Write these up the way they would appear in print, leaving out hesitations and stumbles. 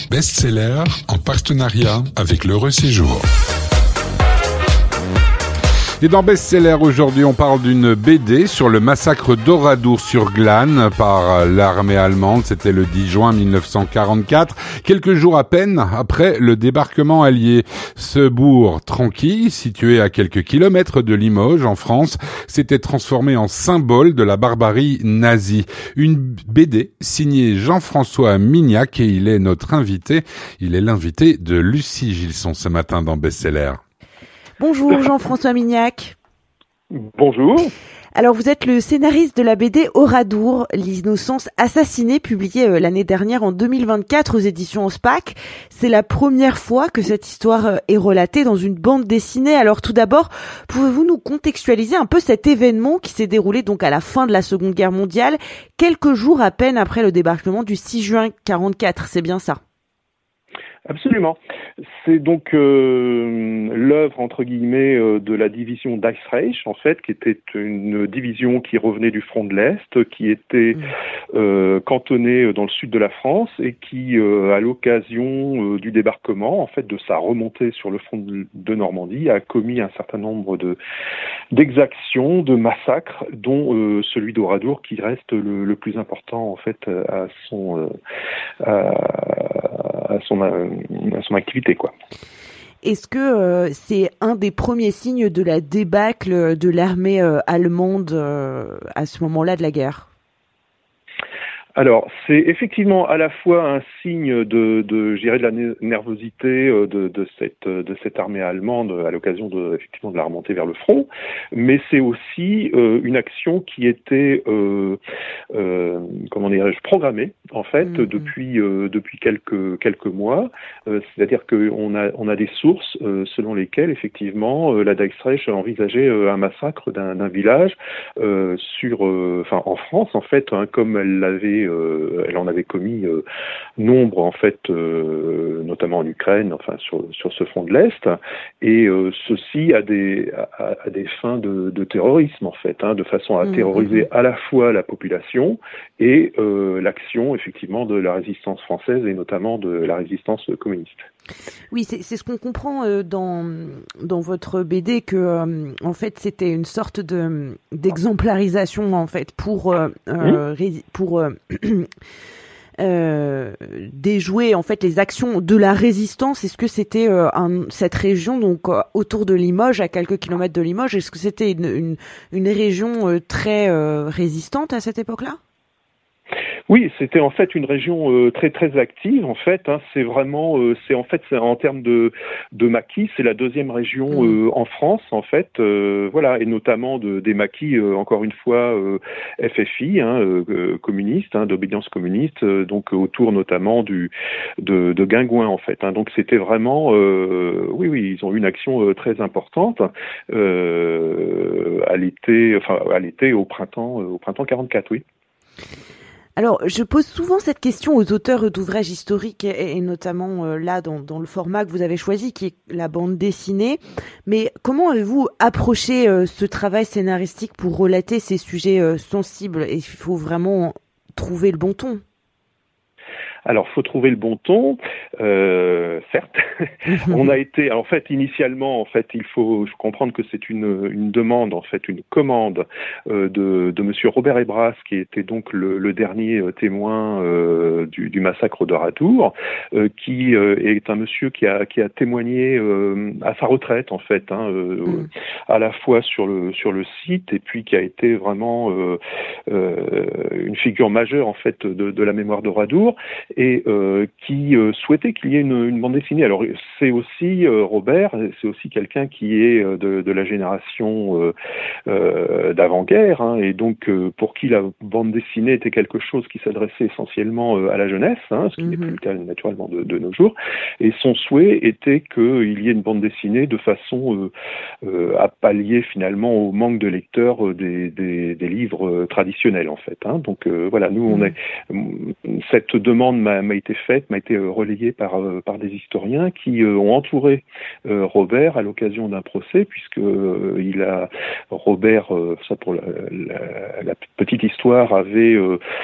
Best-seller en partenariat avec l'Heureux Séjour. Et dans Best-seller aujourd'hui, on parle d'une BD sur le massacre d'Oradour-sur-Glane par l'armée allemande. C'était le 10 juin 1944, quelques jours à peine après le débarquement allié. Ce bourg tranquille, situé à quelques kilomètres de Limoges, en France, s'était transformé en symbole de la barbarie nazie. Une BD signée Jean-François Mignac et il est notre invité. Il est l'invité de Lucie Gilson ce matin dans Best-seller. Bonjour Jean-François Mignac. Bonjour. Alors vous êtes le scénariste de la BD Oradour, l'innocence assassinée, publiée l'année dernière en 2024 aux éditions Ospac. C'est la première fois que cette histoire est relatée dans une bande dessinée. Alors tout d'abord, pouvez-vous nous contextualiser un peu cet événement qui s'est déroulé donc à la fin de la Seconde Guerre mondiale, quelques jours à peine après le débarquement du 6 juin 44, c'est bien ça ? Absolument. C'est donc l'œuvre entre guillemets de la division d'Eichsreich, en fait, qui était une division qui revenait du front de l'Est, qui était cantonnée dans le sud de la France et qui, à l'occasion du débarquement, en fait, de sa remontée sur le front de Normandie, a commis un certain nombre d'exactions, de massacres, dont celui d'Oradour, qui reste le plus important en fait à son activité, quoi. Est-ce que c'est un des premiers signes de la débâcle de l'armée allemande à ce moment-là de la guerre ? Alors, c'est effectivement à la fois un signe de la nervosité de cette armée allemande à l'occasion de la remontée vers le front, mais c'est aussi une action qui était programmée en fait depuis quelques mois. C'est-à-dire qu'on a des sources selon lesquelles effectivement la Reichsreich a envisagé un massacre d'un village en France en fait, comme elle en avait commis nombre en fait, notamment en Ukraine, enfin sur ce front de l'Est, et ceci à des fins de terrorisme en fait, de façon à terroriser à la fois la population et l'action effectivement de la résistance française et notamment de la résistance communiste. Oui, c'est ce qu'on comprend dans votre BD que en fait c'était une sorte d'exemplarisation en fait pour déjouer en fait les actions de la résistance. Est-ce que c'était cette région donc autour de Limoges, à quelques kilomètres de Limoges, est-ce que c'était une région très résistante à cette époque-là ? Oui, c'était en fait une région très très active en fait. C'est vraiment, c'est en termes de maquis, c'est la deuxième région en France en fait. Voilà, et notamment des maquis encore une fois FFI, communiste, d'obédience communiste, donc autour notamment de Guingouin en fait. Donc c'était vraiment, oui, ils ont eu une action très importante à l'été, au printemps 44, oui. Alors, je pose souvent cette question aux auteurs d'ouvrages historiques et notamment là dans le format que vous avez choisi, qui est la bande dessinée. Mais comment avez-vous approché ce travail scénaristique pour relater ces sujets sensibles ? Et il faut vraiment trouver le bon ton. Alors, faut trouver le bon ton, certes. On a été, en fait, initialement, en fait, il faut comprendre que c'est une demande, en fait, une commande de Monsieur Robert Ebras, qui était donc le dernier témoin du massacre d'Oradour, qui est un monsieur qui a témoigné à sa retraite, en fait, à la fois sur le site et puis qui a été vraiment une figure majeure, en fait, de la mémoire d'Oradour. Et qui souhaitait qu'il y ait une bande dessinée. Alors c'est aussi Robert, c'est aussi quelqu'un qui est de la génération d'avant-guerre, et donc pour qui la bande dessinée était quelque chose qui s'adressait essentiellement à la jeunesse, ce qui n'est plus le cas naturellement de nos jours. Et son souhait était qu'il y ait une bande dessinée de façon à pallier finalement au manque de lecteurs des livres traditionnels en fait. Donc voilà, nous on est cette demande demande m'a été faite, m'a été relayée par des historiens qui ont entouré Robert à l'occasion d'un procès, puisque Robert, ça pour la petite histoire, avait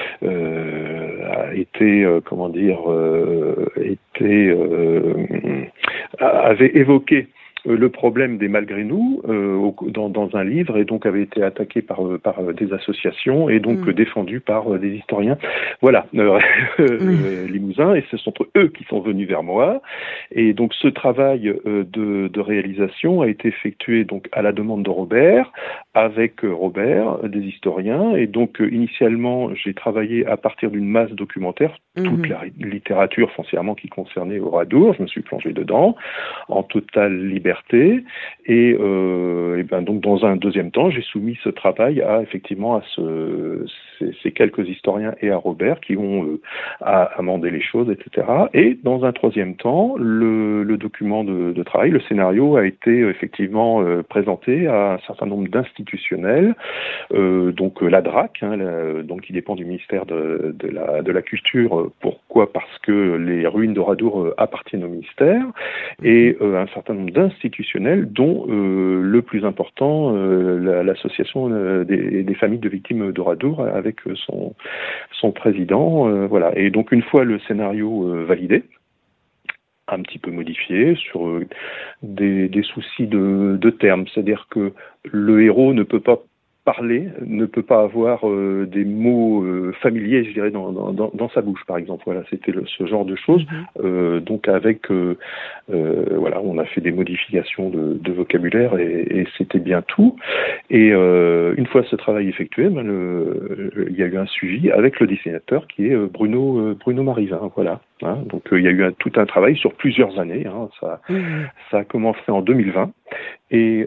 avait évoqué le problème des malgré nous dans un livre, et donc avait été attaqué par des associations et donc défendu par des historiens. Voilà, Limousin, et ce sont eux qui sont venus vers moi. Et donc ce travail de réalisation a été effectué donc à la demande de Robert, avec Robert, des historiens. Et donc initialement, j'ai travaillé à partir d'une masse documentaire, toute la littérature foncièrement qui concernait Oradour. Je me suis plongé dedans en totale liberté. Et ben donc dans un deuxième temps, j'ai soumis ce travail effectivement à ces quelques historiens et à Robert qui ont amendé les choses, etc. Et dans un troisième temps, le document de travail, le scénario, a été effectivement présenté à un certain nombre d'institutionnels, donc la DRAC, donc qui dépend du ministère de la Culture. Pourquoi ? Parce que les ruines d'Oradour appartiennent au ministère, et un certain nombre d'institutionnels, dont le plus important, l'association des familles de victimes d'Oradour, avec son président. Voilà. Et donc une fois le scénario validé, un petit peu modifié sur des soucis de termes, c'est-à-dire que le héros ne peut pas parler, ne peut pas avoir des mots familiers, je dirais, dans sa bouche, par exemple. Voilà, c'était ce genre de choses. Donc avec, voilà, on a fait des modifications de vocabulaire, et c'était bien tout. Et une fois ce travail effectué, il y a eu un suivi avec le dessinateur qui est Bruno Marivin. Voilà. Donc il y a eu tout un travail sur plusieurs années. Ça a commencé en 2020 et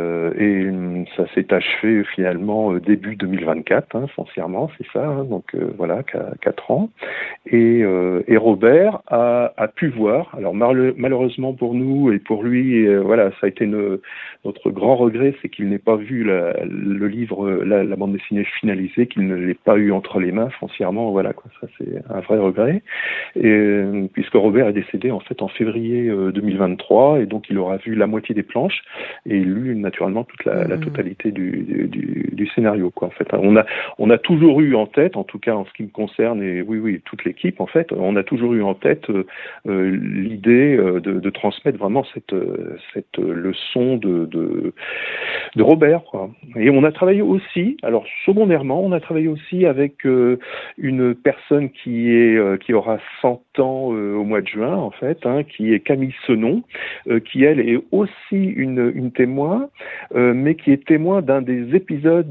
ça s'est achevé finalement début 2024, foncièrement, c'est ça. Donc voilà, 4 ans. Et Robert a pu voir. Alors malheureusement pour nous et pour lui, voilà, ça a été notre grand regret, c'est qu'il n'ait pas vu le livre, la bande dessinée finalisée, qu'il ne l'ait pas eu entre les mains foncièrement. Voilà, quoi. Ça c'est un vrai regret. Puisque Robert est décédé en fait en février 2023, et donc il aura vu la moitié des planches et lu naturellement toute la totalité du scénario, quoi. En fait, on a toujours eu en tête, en tout cas en ce qui me concerne, et oui toute l'équipe, en fait, on a toujours eu en tête l'idée de transmettre vraiment cette leçon de Robert, quoi. Et on a travaillé aussi, alors secondairement, avec une personne qui aura 100 ans au mois de juin, en fait, qui est Camille Senon, qui elle est aussi une témoin, mais qui est témoin d'un des épisodes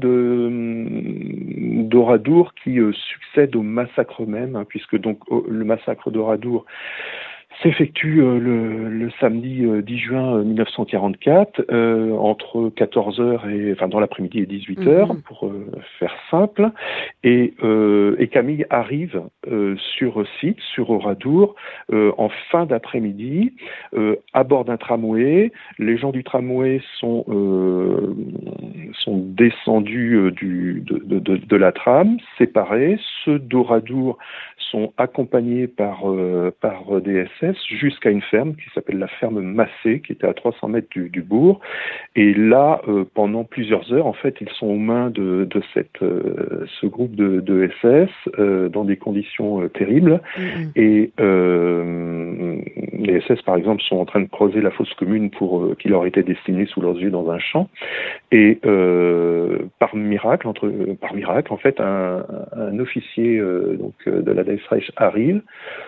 d'Oradour qui succède au massacre même, puisque donc le massacre d'Oradour s'effectue le samedi 10 juin 1944 entre 14h dans l'après-midi et 18h, pour faire simple, et Camille arrive sur site, sur Oradour, en fin d'après-midi, à bord d'un tramway. Les gens du tramway sont descendus de la trame, séparés. Ceux d'Oradour sont accompagnés par des SS jusqu'à une ferme qui s'appelle la ferme Massé, qui était à 300 mètres du bourg. Et là, pendant plusieurs heures, en fait, ils sont aux mains de ce groupe de SS dans des conditions terribles. Et les SS, par exemple, sont en train de creuser la fosse commune qui leur était destinée sous leurs yeux dans un champ. Et par miracle, en fait, un officier de la Reichsreich arrive,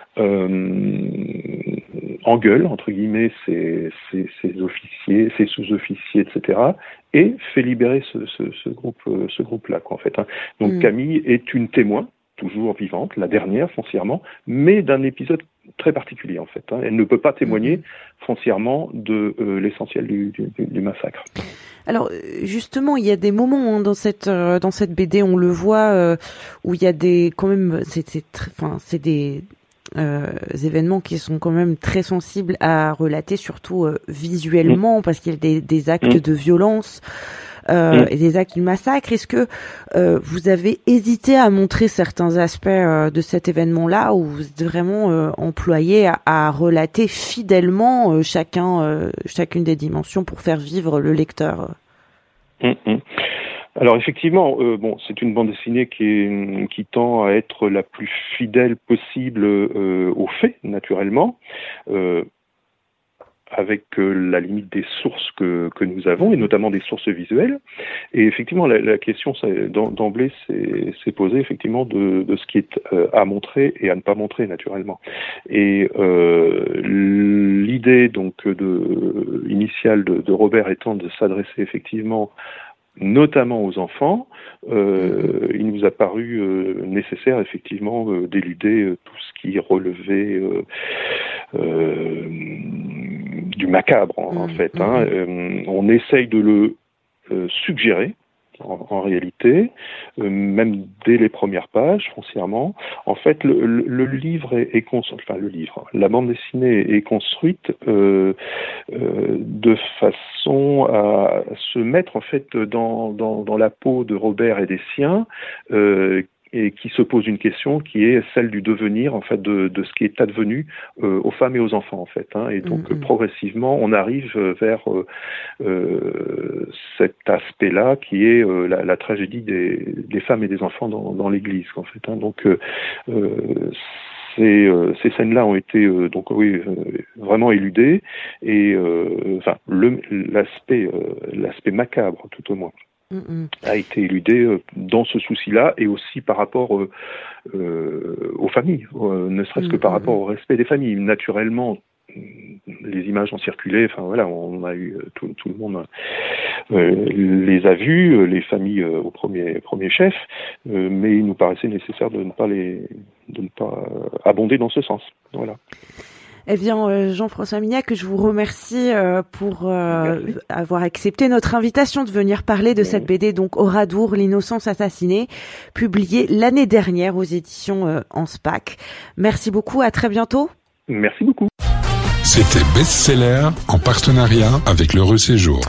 engueule entre guillemets ses officiers, ses sous-officiers, etc., et fait libérer ce groupe-là, quoi, en fait. Donc Camille est une témoin, toujours vivante, la dernière foncièrement, mais d'un épisode très particulier, en fait. Elle ne peut pas témoigner foncièrement de l'essentiel du massacre. Alors justement, il y a des moments dans cette BD, on le voit, où il y a des c'est des événements qui sont quand même très sensibles à relater, surtout visuellement, parce qu'il y a des actes de violence. et des actes du massacre. Est-ce que vous avez hésité à montrer certains aspects de cet événement-là, ou vous êtes vraiment employé à relater fidèlement chacune des dimensions pour faire vivre le lecteur? Alors effectivement, c'est une bande dessinée qui tend à être la plus fidèle possible aux faits, naturellement, avec la limite des sources que nous avons, et notamment des sources visuelles. Et effectivement, la question d'emblée s'est posée effectivement de ce qui est à montrer et à ne pas montrer, naturellement. Et l'idée donc initiale de Robert étant de s'adresser effectivement notamment aux enfants, il nous a paru nécessaire effectivement d'éluder tout ce qui relevait du macabre en fait. On essaye de le suggérer en réalité, même dès les premières pages, foncièrement. En fait, le livre est construit, la bande dessinée est construite de façon à se mettre en fait dans la peau de Robert et des siens, et qui se pose une question qui est celle du devenir en fait de ce qui est advenu aux femmes et aux enfants en fait. Et donc progressivement on arrive vers cet aspect-là qui est la tragédie des femmes et des enfants dans l'Église en fait. Donc ces scènes-là ont été vraiment éludées, et l'aspect macabre tout au moins a été éludé dans ce souci-là, et aussi par rapport aux familles, ne serait-ce que par rapport au respect des familles. Naturellement, les images ont circulé, on a eu tout le monde les a vues, les familles au premier chef, mais il nous paraissait nécessaire de ne pas abonder dans ce sens. Voilà. Eh bien, Jean-François Mignac, je vous remercie pour avoir accepté notre invitation de venir parler de cette BD, donc Oradour, l'innocence assassinée, publiée l'année dernière aux éditions Anspach. Merci beaucoup, à très bientôt. Merci beaucoup. C'était Bestseller en partenariat avec l'Heureux Séjour.